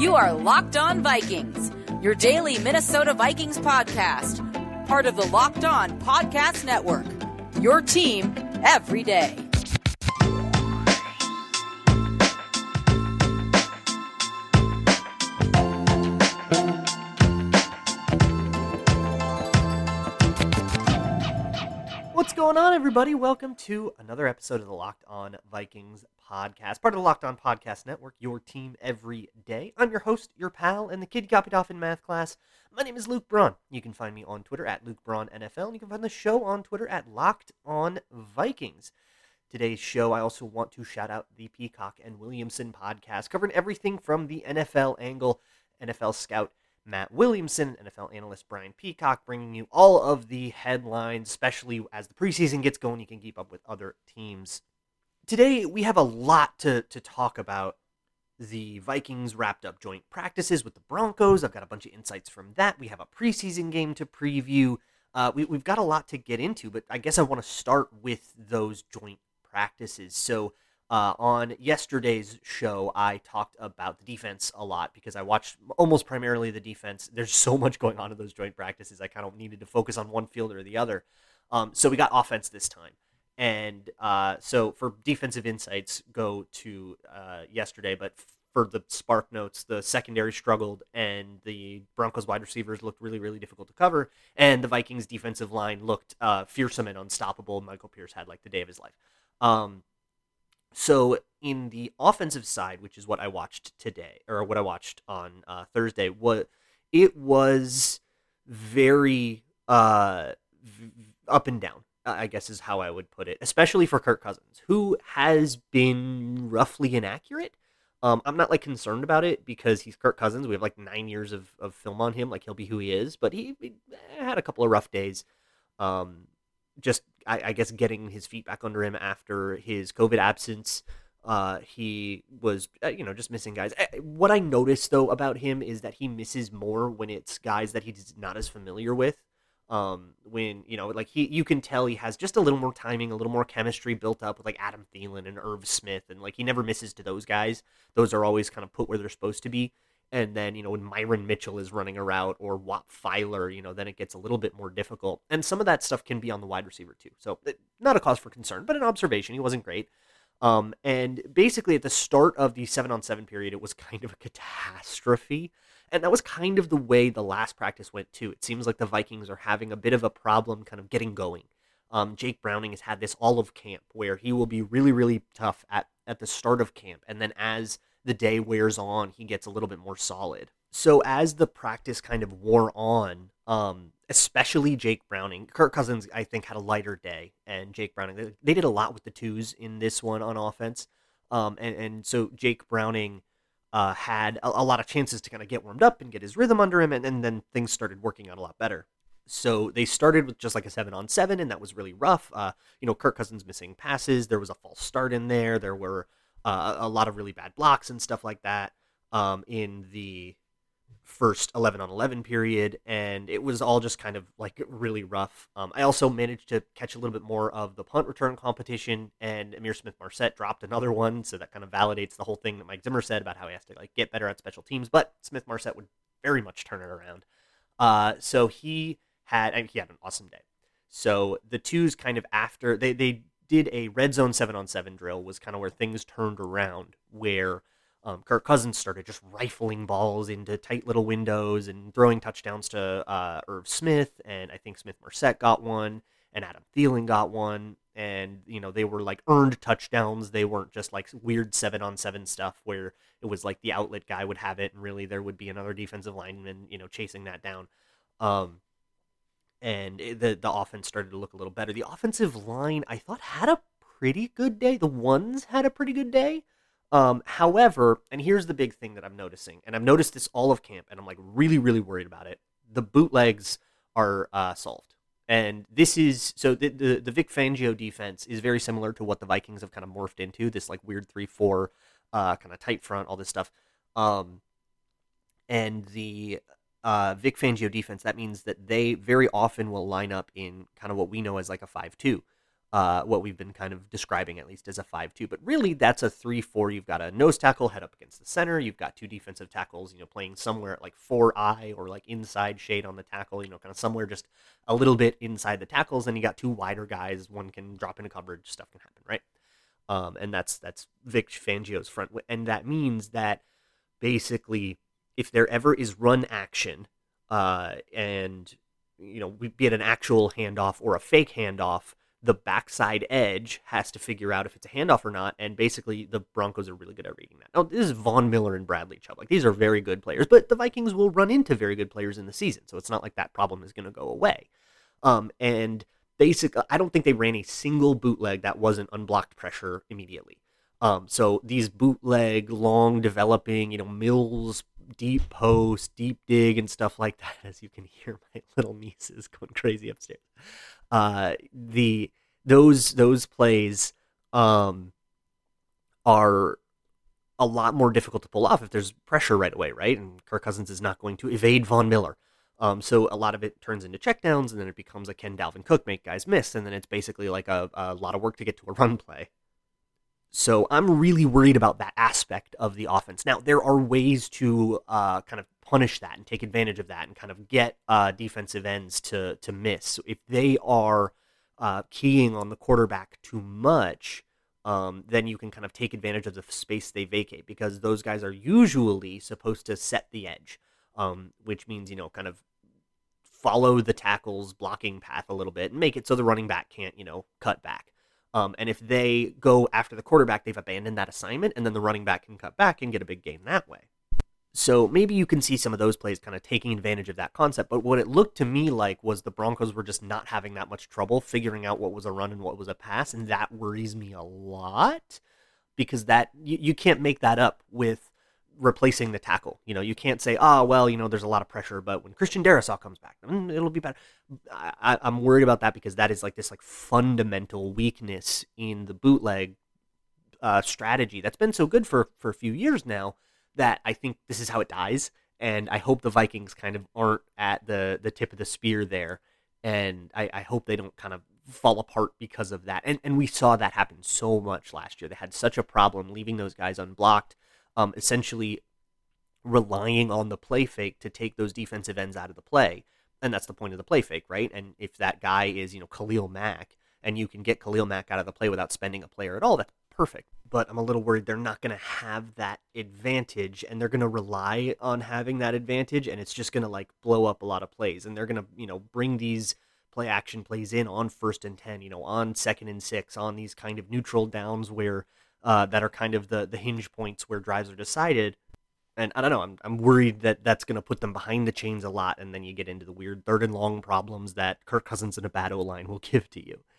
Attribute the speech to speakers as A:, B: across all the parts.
A: You are Locked On Vikings, your daily Minnesota Vikings podcast, part of the Locked On Podcast Network, your team every day.
B: What's going on, everybody? Welcome to another episode of the Locked On Vikings podcast, part of the Locked On Podcast Network, your team every day. I'm your host, your pal, and the kid you copied off in math class. My name is Luke Braun. You can find me on Twitter at Luke Braun NFL, and you can find the show on Twitter at Locked On Vikings. Today's show, I also want to shout out the Peacock and Williamson podcast, covering everything from the NFL angle. NFL scout Matt Williamson, NFL analyst Brian Peacock, bringing you all of the headlines, especially as the preseason gets going. You can keep up with other teams. Today, we have a lot to talk about. The Vikings wrapped up joint practices with the Broncos. I've got a bunch of insights from that. We have a preseason game to preview. We've got a lot to get into, but I guess I want to start with those joint practices. So on yesterday's show, I talked about the defense a lot because I watched almost primarily the defense. There's so much going on in those joint practices. I kind of needed to focus on one field or the other. So we got offense this time. And so for defensive insights, go to yesterday. But for the Spark Notes, the secondary struggled, and the Broncos wide receivers looked really, really difficult to cover. And the Vikings defensive line looked fearsome and unstoppable. Michael Pierce had like the day of his life. So in the offensive side, which is what I watched today, or what I watched on Thursday, it was very up and down, I guess is how I would put it, especially for Kirk Cousins, who has been roughly inaccurate. I'm not like concerned about it because he's Kirk Cousins. We have like 9 years of film on him. Like he'll be who he is, but he had a couple of rough days. I guess getting his feet back under him after his COVID absence. He was, just missing guys. What I noticed, though, about him is that he misses more when it's guys that he's not as familiar with. You can tell he has just a little more timing, a little more chemistry built up with, like, Adam Thielen and Irv Smith, and, like, he never misses to those guys. Those are always kind of put where they're supposed to be. And then, when Myron Mitchell is running a route or Whop Filer, then it gets a little bit more difficult. And some of that stuff can be on the wide receiver too. So not a cause for concern, but an observation. He wasn't great. And basically at the start of the 7-on-7 period, it was kind of a catastrophe. And that was kind of the way the last practice went too. It seems like the Vikings are having a bit of a problem kind of getting going. Jake Browning has had this all of camp where he will be really, really tough at the start of camp. And then as the day wears on, he gets a little bit more solid. So as the practice kind of wore on, especially Jake Browning, Kirk Cousins, I think, had a lighter day, and Jake Browning, they did a lot with the twos in this one on offense. And so Jake Browning had a lot of chances to kind of get warmed up and get his rhythm under him, and then things started working out a lot better. So they started with just like a 7-on-7, and that was really rough. Kirk Cousins missing passes. There was a false start in there. There were a lot of really bad blocks and stuff like that in the first 11-on-11 period, and it was all just kind of like really rough. I also managed to catch a little bit more of the punt return competition, and Ihmir Smith-Marsette dropped another one, so that kind of validates the whole thing that Mike Zimmer said about how he has to like get better at special teams, but Smith-Marsette would very much turn it around. So he had an awesome day. So the twos kind of after, they did a red zone 7-on-7 drill was kind of where things turned around, where Kirk Cousins started just rifling balls into tight little windows and throwing touchdowns to Irv Smith, and I think Smith-Marsette got one, and Adam Thielen got one, and, they were like earned touchdowns. They weren't just like weird 7-on-7 stuff where it was like the outlet guy would have it, and really there would be another defensive lineman, chasing that down. And the offense started to look a little better. The offensive line, I thought, had a pretty good day. The ones had a pretty good day. However, and here's the big thing that I'm noticing, and I've noticed this all of camp, and I'm like really, really worried about it. The bootlegs are solved. And this is, so the Vic Fangio defense is very similar to what the Vikings have kind of morphed into, this like weird 3-4 kind of tight front, all this stuff. And the Vic Fangio defense, that means that they very often will line up in kind of what we know as like a 5-2. what we've been kind of describing at least as a 5-2. But really, that's a 3-4. You've got a nose tackle head up against the center. You've got two defensive tackles, playing somewhere at like 4-eye or like inside shade on the tackle, kind of somewhere just a little bit inside the tackles. Then you got two wider guys. One can drop into coverage. Stuff can happen, right? And that's Vic Fangio's front. And that means that basically if there ever is run action and, be it an actual handoff or a fake handoff, the backside edge has to figure out if it's a handoff or not, and basically the Broncos are really good at reading that. Now, this is Von Miller and Bradley Chubb. Like, these are very good players, but the Vikings will run into very good players in the season, so it's not like that problem is going to go away. And basically, I don't think they ran a single bootleg that wasn't unblocked pressure immediately. So these bootleg, long developing, Mills, deep post, deep dig, and stuff like that, as you can hear my little nieces going crazy upstairs. Those plays are a lot more difficult to pull off if there's pressure right away, right? And Kirk Cousins is not going to evade Von Miller. So a lot of it turns into checkdowns, and then it becomes a Ken Dalvin Cook make guys miss, and then it's basically like a lot of work to get to a run play. So I'm really worried about that aspect of the offense. Now, there are ways to kind of punish that and take advantage of that and kind of get defensive ends to miss. So if they are keying on the quarterback too much, then you can kind of take advantage of the space they vacate, because those guys are usually supposed to set the edge, which means, kind of follow the tackle's blocking path a little bit and make it so the running back can't, cut back. And if they go after the quarterback, they've abandoned that assignment, and then the running back can cut back and get a big gain that way. So maybe you can see some of those plays kind of taking advantage of that concept. But what it looked to me like was the Broncos were just not having that much trouble figuring out what was a run and what was a pass. And that worries me a lot, because that you can't make that up with replacing the tackle. You can't say, there's a lot of pressure, but when Christian Darrisaw comes back, it'll be better. I'm worried about that, because that is like this like fundamental weakness in the bootleg strategy that's been so good for a few years now, that I think this is how it dies. And I hope the Vikings kind of aren't at the tip of the spear there. And I hope they don't kind of fall apart because of that. And we saw that happen so much last year. They had such a problem leaving those guys unblocked, essentially relying on the play fake to take those defensive ends out of the play. And that's the point of the play fake, right? And if that guy is, Khalil Mack, and you can get Khalil Mack out of the play without spending a player at all, that's perfect. But I'm a little worried they're not going to have that advantage, and they're going to rely on having that advantage, and it's just going to like blow up a lot of plays. And they're going to, bring these play action plays in on 1st and 10, on 2nd and 6, on these kind of neutral downs where that are kind of the hinge points where drives are decided. And I don't know, I'm worried that that's going to put them behind the chains a lot, and then you get into the weird 3rd and long problems that Kirk Cousins and a bad O-line will give to you.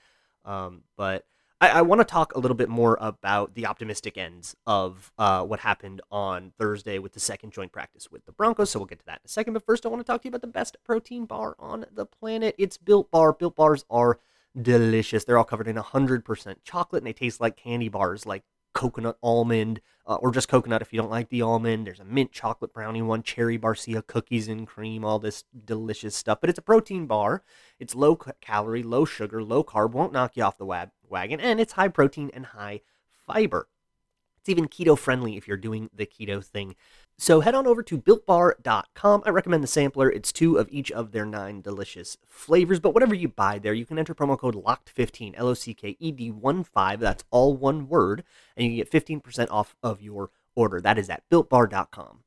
B: But I want to talk a little bit more about the optimistic ends of what happened on Thursday with the second joint practice with the Broncos, so we'll get to that in a second. But first, I want to talk to you about the best protein bar on the planet. It's Built Bar. Built Bars are delicious. They're all covered in 100% chocolate, and they taste like candy bars, like coconut almond, or just coconut if you don't like the almond. There's a mint chocolate brownie one, cherry barcia cookies and cream, all this delicious stuff. But it's a protein bar. It's low calorie, low sugar, low carb, won't knock you off the wagon, and it's high protein and high fiber. It's even keto friendly if you're doing the keto thing. So head on over to BuiltBar.com. I recommend the sampler. It's 2 of each of their 9 delicious flavors. But whatever you buy there, you can enter promo code LOCKED15, LOCKED15. That's all one word. And you can get 15% off of your order. That is at BuiltBar.com.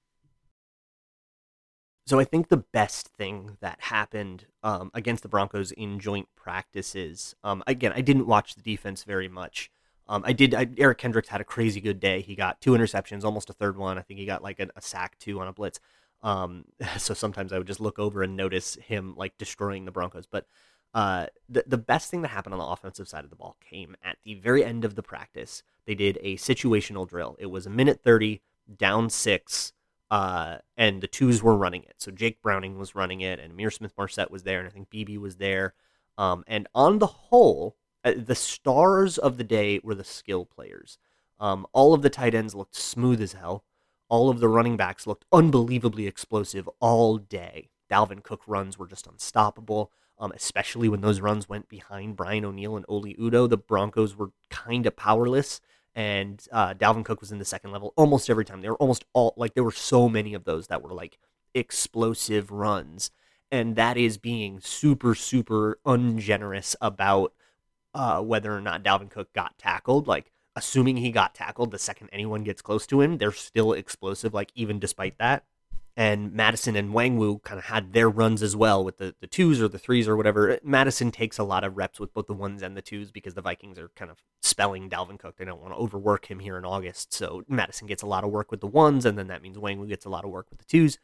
B: So I think the best thing that happened against the Broncos in joint practices, again, I didn't watch the defense very much. Eric Kendricks had a crazy good day. He got 2 interceptions, almost a third one. I think he got like a sack too on a blitz. So sometimes I would just look over and notice him like destroying the Broncos. But the best thing that happened on the offensive side of the ball came at the very end of the practice. They did a situational drill. It was a minute 30, down 6, and the twos were running it. So Jake Browning was running it, and Amir Smith-Marset was there, and I think BB was there. And on the whole, the stars of the day were the skill players. All of the tight ends looked smooth as hell. All of the running backs looked unbelievably explosive all day. Dalvin Cook runs were just unstoppable. especially when those runs went behind Brian O'Neill and Oli Udoh. The Broncos were kind of powerless, and Dalvin Cook was in the second level almost every time. They were almost all, like, there were so many of those that were like explosive runs, and that is being super, super ungenerous about whether or not Dalvin Cook got tackled. Like, assuming he got tackled, the second anyone gets close to him, they're still explosive, like, even despite that. And Madison and Wangwu kind of had their runs as well with the twos or the threes or whatever. Madison takes a lot of reps with both the ones and the twos because the Vikings are kind of spelling Dalvin Cook. They don't want to overwork him here in August. So Madison gets a lot of work with the ones, and then that means Wangwu gets a lot of work with the twos.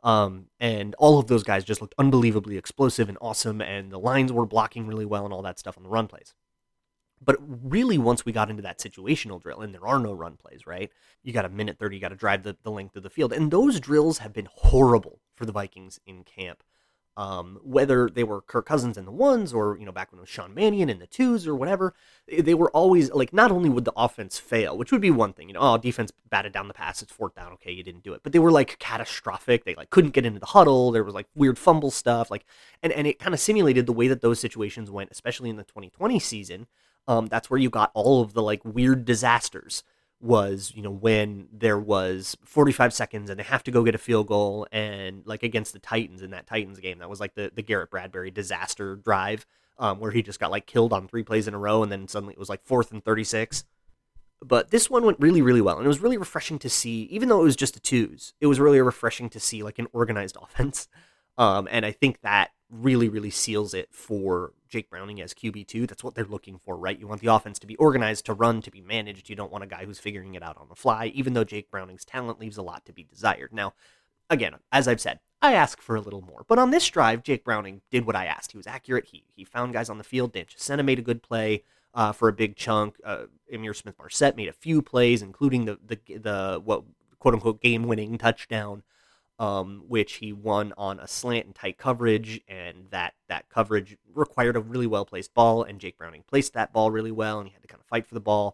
B: And all of those guys just looked unbelievably explosive and awesome, and the lines were blocking really well and all that stuff on the run plays. But really, once we got into that situational drill, and there are no run plays, right? You got a minute 30, you got to drive the length of the field. And those drills have been horrible for the Vikings in camp. Whether they were Kirk Cousins in the ones or, back when it was Sean Mannion in the twos or whatever, they were always, like, not only would the offense fail, which would be one thing, defense batted down the pass, it's fourth down, okay, you didn't do it. But they were, like, catastrophic. They, like, couldn't get into the huddle. There was, like, weird fumble stuff. Like, and it kind of simulated the way that those situations went, especially in the 2020 season. That's where you got all of the, like, weird disasters was, when there was 45 seconds and they have to go get a field goal, and, like, against the Titans in that Titans game, that was like the Garrett Bradbury disaster drive, where he just got, like, killed on 3 plays in a row, and then suddenly it was like 4th and 36. But this one went really, really well, and it was really refreshing to see, even though it was just the twos, it was really refreshing to see, like, an organized offense. And I think that really, really seals it for Jake Browning as QB2. That's what they're looking for, right? You want the offense to be organized, to run, to be managed. You don't want a guy who's figuring it out on the fly, even though Jake Browning's talent leaves a lot to be desired. Now, again, as I've said, I ask for a little more. But on this drive, Jake Browning did what I asked. He was accurate. He found guys on the field. Dan Chisena made a good play for a big chunk. Ihmir Smith-Marsette made a few plays, including the what quote-unquote game-winning touchdown, which he won on a slant and tight coverage, and that coverage required a really well-placed ball, and Jake Browning placed that ball really well, and he had to kind of fight for the ball.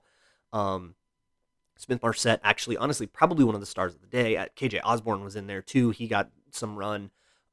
B: Smith-Marsette, actually, honestly, probably one of the stars of the day. KJ Osborne was in there, too. He got some run.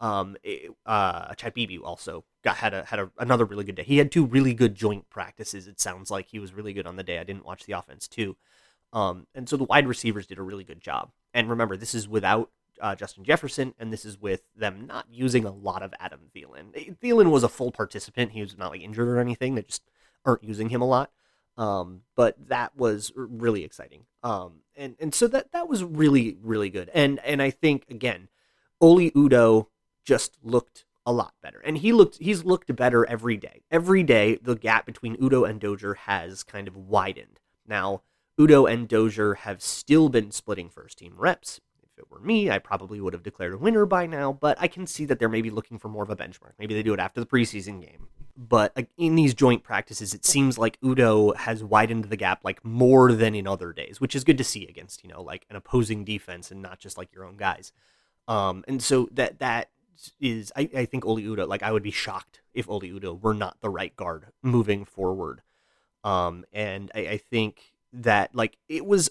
B: Chad Beebe also had another really good day. He had 2 really good joint practices. It sounds like he was really good on the day. I didn't watch the offense, too. And so the wide receivers did a really good job. And remember, this is without Justin Jefferson, and this is with them not using a lot of Adam Thielen. Thielen was a full participant. He was not, like, injured or anything. They just aren't using him a lot. But that was really exciting. And so that was really, really good. And I think, again, Oli Udoh just looked a lot better. And he's looked better every day. Every day, the gap between Udoh and Dozier has kind of widened. Now, Udoh and Dozier have still been splitting first-team reps. If it were me, I probably would have declared a winner by now, but I can see that they're maybe looking for more of a benchmark. Maybe they do it after the preseason game. But in these joint practices, it seems like Udoh has widened the gap, like, more than in other days, which is good to see against, like, an opposing defense and not just, like, your own guys. And so that is, I think Oli Udoh, like, I would be shocked if Oli Udoh were not the right guard moving forward. And I think that, like, it was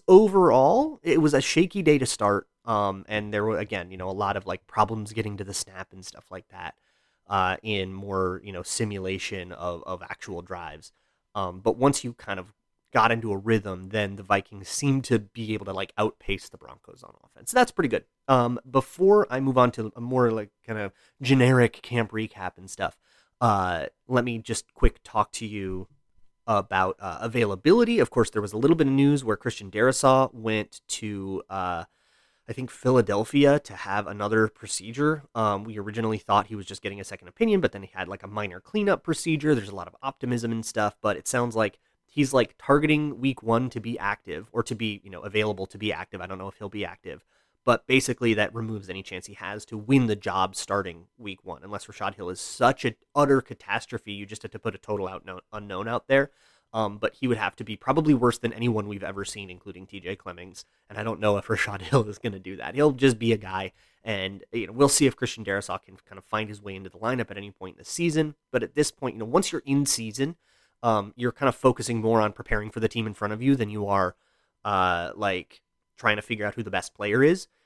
B: a shaky day to start. And there were, again, a lot of, like, problems getting to the snap and stuff like that, in more, simulation of actual drives. But once you kind of got into a rhythm, then the Vikings seemed to be able to, like, outpace the Broncos on offense. So that's pretty good. Before I move on to a more, like, kind of generic camp recap and stuff, let me just quick talk to you about availability. Of course, there was a little bit of news where Christian Darrisaw went to I think Philadelphia to have another procedure. We originally thought he was just getting a second opinion, but then he had, like, a minor cleanup procedure. There's a lot of optimism and stuff, but it sounds like he's, like, targeting week 1 to be active, or to be, available to be active. I don't know if he'll be active, but basically that removes any chance he has to win the job starting week 1, unless Rashad Hill is such an utter catastrophe. You just have to put a total unknown out there. But he would have to be probably worse than anyone we've ever seen, including TJ Clemmings. And I don't know if Rashad Hill is going to do that. He'll just be a guy. And we'll see if Christian Darrisaw can kind of find his way into the lineup at any point in the season. But at this point, once you're in season, you're kind of focusing more on preparing for the team in front of you than you are, like, trying to figure out who the best player is.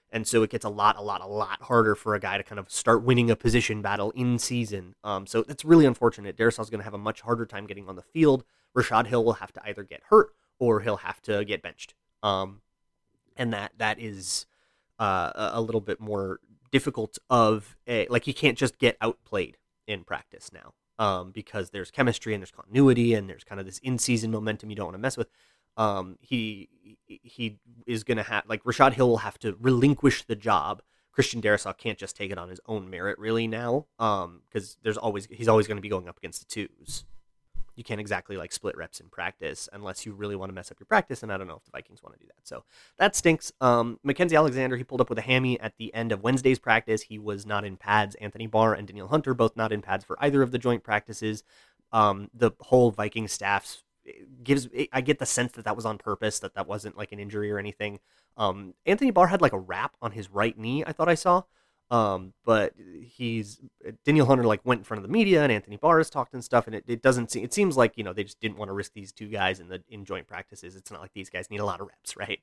B: And so it gets a lot harder for a guy to kind of start winning a position battle in season. So that's really unfortunate. Darrisaw's going to have a much harder time getting on the field. Rashad Hill will have to either get hurt or he'll have to get benched. And that is a little bit more difficult he can't just get outplayed in practice now, because there's chemistry and there's continuity and there's kind of this in-season momentum you don't want to mess with. He is going to have, like, Rashad Hill will have to relinquish the job. Christian Darrisaw can't just take it on his own merit really now, because he's always going to be going up against the twos. You can't exactly like split reps in practice unless you really want to mess up your practice, and I don't know if the Vikings want to do that. So that stinks. Mackenzie Alexander, he pulled up with a hammy at the end of Wednesday's practice. He was not in pads. Anthony Barr and Danielle Hunter, both not in pads for either of the joint practices. The whole Vikings staff I get the sense that was on purpose, that wasn't like an injury or anything. Anthony Barr had like a wrap on his right knee, I thought I saw. But Danielle Hunter like went in front of the media, and Anthony Barr has talked and stuff, and it seems like, they just didn't want to risk these two guys in joint practices. It's not like these guys need a lot of reps, right?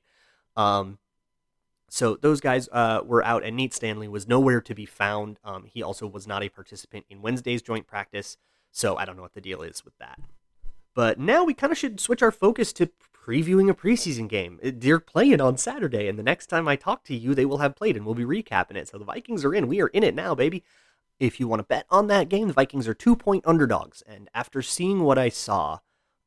B: So those guys were out, and Nate Stanley was nowhere to be found. He also was not a participant in Wednesday's joint practice, so I don't know what the deal is with that. But now we kind of should switch our focus to previewing a preseason game. They're playing on Saturday, and the next time I talk to you, they will have played, and we'll be recapping it. So the Vikings are in. We are in it now, baby. If you want to bet on that game, the Vikings are 2-point underdogs. And after seeing what I saw,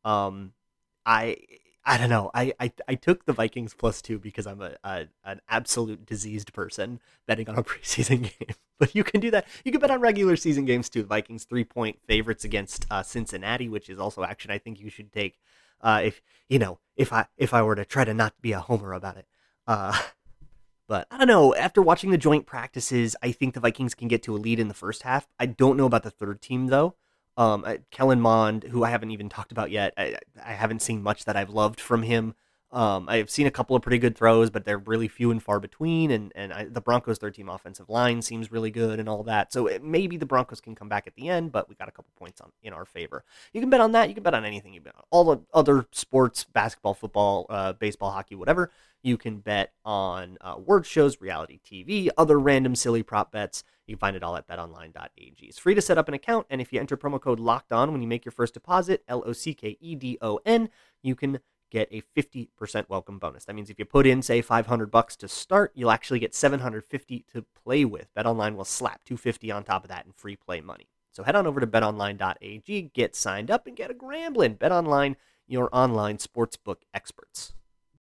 B: I don't know. I took the Vikings +2 because I'm an absolute diseased person betting on a preseason game. But you can do that. You can bet on regular season games too. The Vikings 3-point favorites against Cincinnati, which is also action I think you should take. If I were to try to not be a homer about it. But I don't know. After watching the joint practices, I think the Vikings can get to a lead in the first half. I don't know about the third team though. Kellen Mond, who I haven't even talked about yet, I haven't seen much that I've loved from him. I've seen a couple of pretty good throws, but they're really few and far between, and the Broncos' third-team offensive line seems really good and all that. So maybe the Broncos can come back at the end, but we got a couple points in our favor. You can bet on that. You can bet on anything. You bet on all the other sports, basketball, football, baseball, hockey, whatever. You can bet on word shows, reality TV, other random silly prop bets. You can find it all at betonline.ag. It's free to set up an account, and if you enter promo code LOCKEDON when you make your first deposit, LOCKEDON, you can get a 50% welcome bonus. That means if you put in, say, $500 to start, you'll actually get $750 to play with. BetOnline will slap $250 on top of that in free play money. So head on over to betonline.ag, get signed up, and get a Grambling. BetOnline, your online sportsbook experts.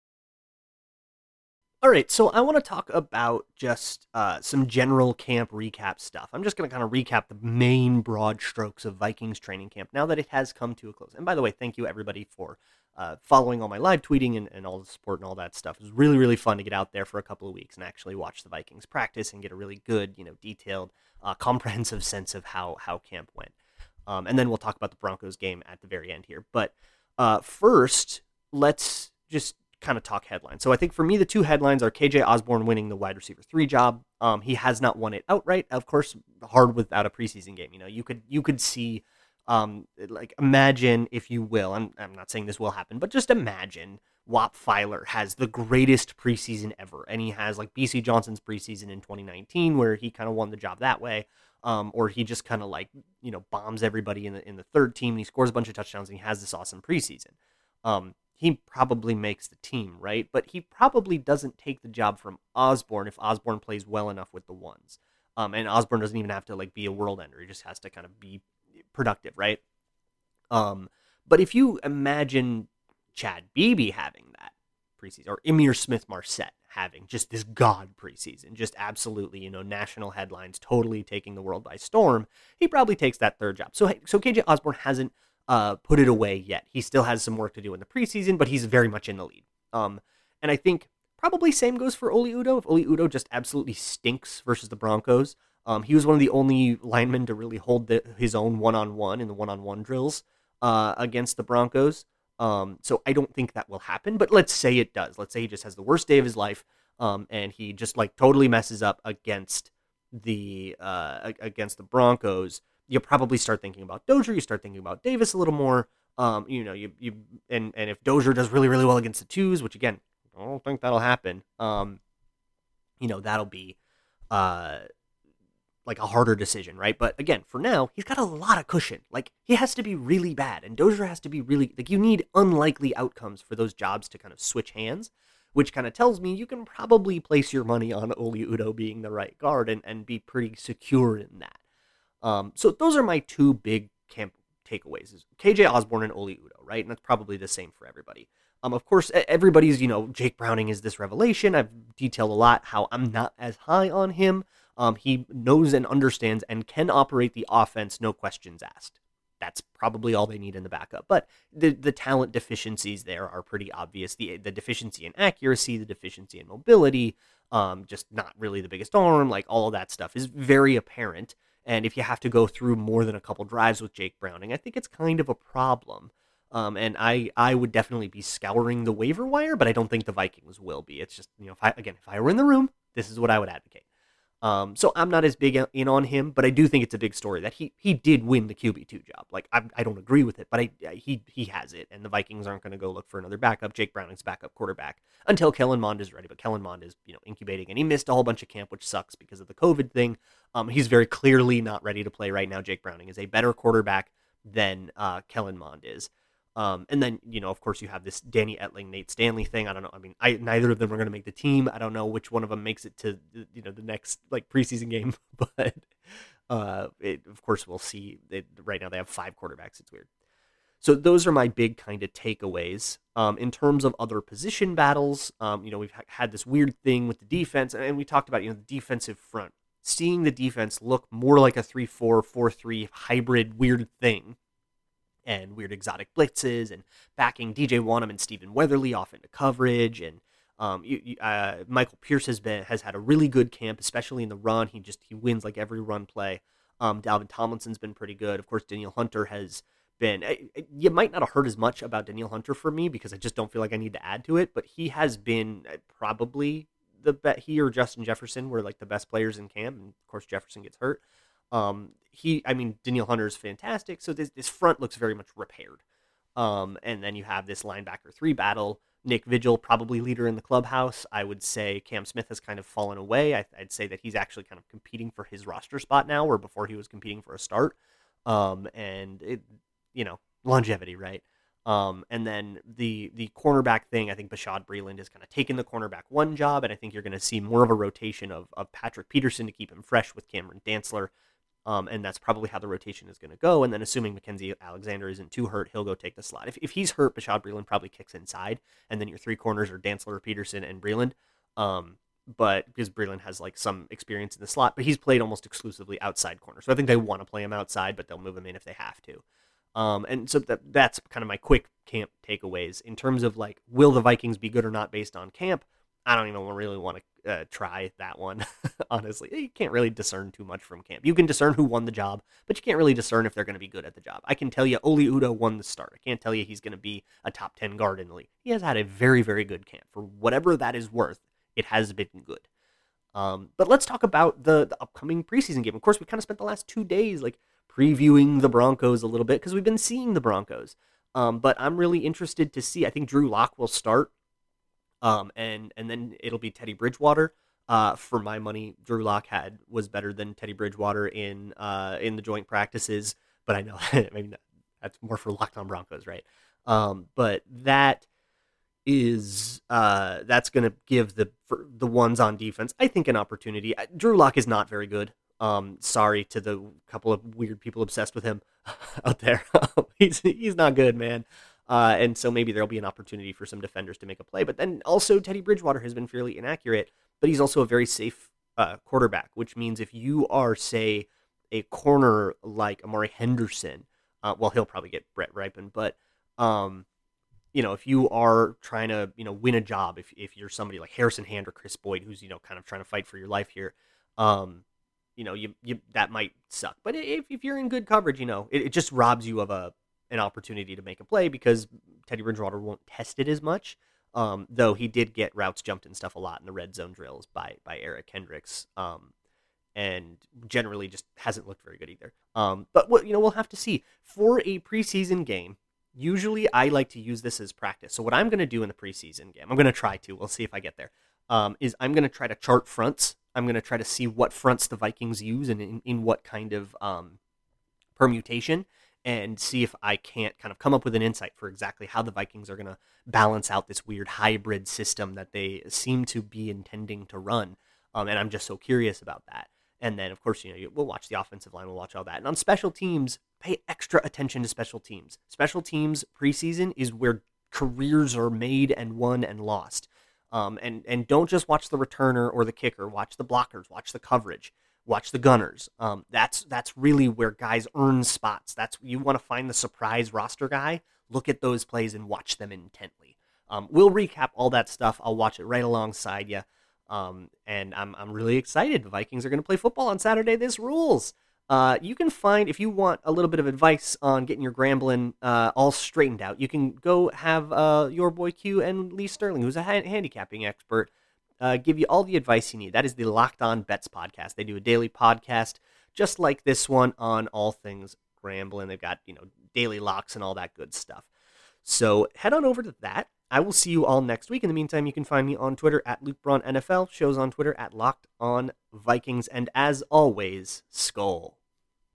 B: All right, so I want to talk about just some general camp recap stuff. I'm just going to kind of recap the main broad strokes of Vikings training camp now that it has come to a close. And by the way, thank you everybody for following all my live tweeting and all the support and all that stuff. It was really, really fun to get out there for a couple of weeks and actually watch the Vikings practice and get a really good, detailed, comprehensive sense of how camp went. And then we'll talk about the Broncos game at the very end here. But first, let's just kind of talk headlines. So I think for me, the two headlines are KJ Osborne winning the wide receiver 3 job. He has not won it outright. Of course, hard without a preseason game. You could see, imagine, if you will, I'm not saying this will happen, but just imagine Whop Filer has the greatest preseason ever, and he has like BC Johnson's preseason in 2019 where he kind of won the job that way. Or he just kind of bombs everybody in the third team, and he scores a bunch of touchdowns, and he has this awesome preseason. He probably makes the team, right? But he probably doesn't take the job from Osborne if Osborne plays well enough with the ones. And Osborne doesn't even have to be a world ender. He just has to kind of be productive, right? But if you imagine Chad Beebe having that preseason, or Emir Smith-Marset having just this god preseason, just absolutely, national headlines, totally taking the world by storm, he probably takes that third job. So KJ Osborne hasn't put it away yet. He still has some work to do in the preseason, but he's very much in the lead. And I think probably same goes for Oli Udoh. If Oli Udoh just absolutely stinks versus the Broncos, he was one of the only linemen to really hold his own one-on-one in the one-on-one drills against the Broncos. So I don't think that will happen, but let's say it does. Let's say he just has the worst day of his life, and he just totally messes up against the Broncos. You'll probably start thinking about Dozier. You start thinking about Davis a little more. And if Dozier does really, really well against the twos, which again, I don't think that'll happen. that'll be uh, like a harder decision, right? But again, for now, he's got a lot of cushion. Like, he has to be really bad, and Dozier has to be really, like, you need unlikely outcomes for those jobs to kind of switch hands, which kind of tells me you can probably place your money on Oli Udoh being the right guard and be pretty secure in that. So those are my two big camp takeaways: is KJ Osborne and Oli Udoh, right? And that's probably the same for everybody. Of course, everybody's, Jake Browning is this revelation. I've detailed a lot how I'm not as high on him. He knows and understands and can operate the offense, no questions asked. That's probably all they need in the backup. But the talent deficiencies there are pretty obvious. The deficiency in accuracy, the deficiency in mobility, just not really the biggest arm, like all of that stuff is very apparent. And if you have to go through more than a couple drives with Jake Browning, I think it's kind of a problem. And I would definitely be scouring the waiver wire, but I don't think the Vikings will be. It's just, if I were in the room, this is what I would advocate. So I'm not as big in on him, but I do think it's a big story that he did win the QB2 job. Like, I don't agree with it, but he has it, and the Vikings aren't going to go look for another backup. Jake Browning's backup quarterback until Kellen Mond is ready, but Kellen Mond is incubating, and he missed a whole bunch of camp, which sucks because of the COVID thing. He's very clearly not ready to play right now. Jake Browning is a better quarterback than Kellen Mond is. And then, of course, you have this Danny Etling, Nate Stanley thing. I don't know. I mean, neither of them are going to make the team. I don't know which one of them makes it to, the next preseason game. But of course, we'll see. Right now, they have 5 quarterbacks. It's weird. So those are my big kind of takeaways. In terms of other position battles, we've had this weird thing with the defense, and we talked about, the defensive front. Seeing the defense look more like a 3-4, 4-3 hybrid weird thing, and weird exotic blitzes, and backing DJ Wonnum and Stephen Weatherly off into coverage. And Michael Pierce has had a really good camp, especially in the run. He wins like every run play. Dalvin Tomlinson's been pretty good. Of course, Danielle Hunter has been. You might not have heard as much about Danielle Hunter for me because I just don't feel like I need to add to it. But he has been probably he or Justin Jefferson were like the best players in camp, and of course Jefferson gets hurt. Danielle Hunter is fantastic, so this front looks very much repaired. And then you have this linebacker 3 battle. Nick Vigil, probably leader in the clubhouse. I would say Cam Smith has kind of fallen away. I'd say that he's actually kind of competing for his roster spot now, where before he was competing for a start. And it, longevity, right? And then the cornerback thing, I think Bashaud Breeland has kind of taken the cornerback 1 job, and I think you're going to see more of a rotation of Patrick Peterson to keep him fresh with Cameron Dantzler. And that's probably how the rotation is going to go. And then assuming Mackenzie Alexander isn't too hurt, he'll go take the slot. If he's hurt, Bashaud Breeland probably kicks inside, and then your 3 corners are Dantzler, Peterson, and Breeland. But because Breeland has some experience in the slot, but he's played almost exclusively outside corner. So I think they want to play him outside, but they'll move him in if they have to. And so that's kind of my quick camp takeaways. In terms of will the Vikings be good or not based on camp? I don't even really want to try that one, honestly. You can't really discern too much from camp. You can discern who won the job, but you can't really discern if they're going to be good at the job. I can tell you Oli Udoh won the start. I can't tell you he's going to be a top 10 guard in the league. He has had a very, very good camp. For whatever that is worth, it has been good. But let's talk about the upcoming preseason game. Of course, we kind of spent the last 2 days previewing the Broncos a little bit because we've been seeing the Broncos. But I'm really interested to see. I think Drew Lock will start. And then it'll be Teddy Bridgewater. For my money, Drew Lock was better than Teddy Bridgewater in the joint practices, but I know maybe that's more for Locked On Broncos, right? But that is that's going to give the ones on defense, I think, an opportunity. Drew Lock is not very good. Sorry to the couple of weird people obsessed with him out there. He's not good, man. And so maybe there'll be an opportunity for some defenders to make a play. But then also Teddy Bridgewater has been fairly inaccurate, but he's also a very safe quarterback, which means if you are, say, a corner like Amari Henderson, he'll probably get Brett Ripon, but if you are trying to win a job, if you're somebody like Harrison Hand or Chris Boyd, who's kind of trying to fight for your life here, you that might suck. But if you're in good coverage, it just robs you of an opportunity to make a play because Teddy Bridgewater won't test it as much, though he did get routes jumped and stuff a lot in the red zone drills by Eric Hendricks, and generally just hasn't looked very good either. But we'll have to see. For a preseason game, usually I like to use this as practice. So what I'm going to do in the preseason game, I'm going to try to. We'll see if I get there. is I'm going to try to chart fronts. I'm going to try to see what fronts the Vikings use and in what kind of permutation, and see if I can't kind of come up with an insight for exactly how the Vikings are going to balance out this weird hybrid system that they seem to be intending to run. And I'm just so curious about that. And then, of course, we'll watch the offensive line, we'll watch all that. And on special teams, pay extra attention to special teams. Special teams preseason is where careers are made and won and lost. And don't just watch the returner or the kicker. Watch the blockers. Watch the coverage. Watch the gunners. That's really where guys earn spots. You want to find the surprise roster guy. Look at those plays and watch them intently. We'll recap all that stuff. I'll watch it right alongside you. And I'm really excited. The Vikings are going to play football on Saturday. This rules. You can find, if you want a little bit of advice on getting your Grambling all straightened out, you can go have your boy Q and Lee Sterling, who's a handicapping expert, give you all the advice you need. That is the Locked On Bets podcast. They do a daily podcast just like this one on all things Grambling. They've got, daily locks and all that good stuff. So head on over to that. I will see you all next week. In the meantime, you can find me on Twitter at Luke Braun NFL, shows on Twitter at Locked On Vikings, and as always, Skol.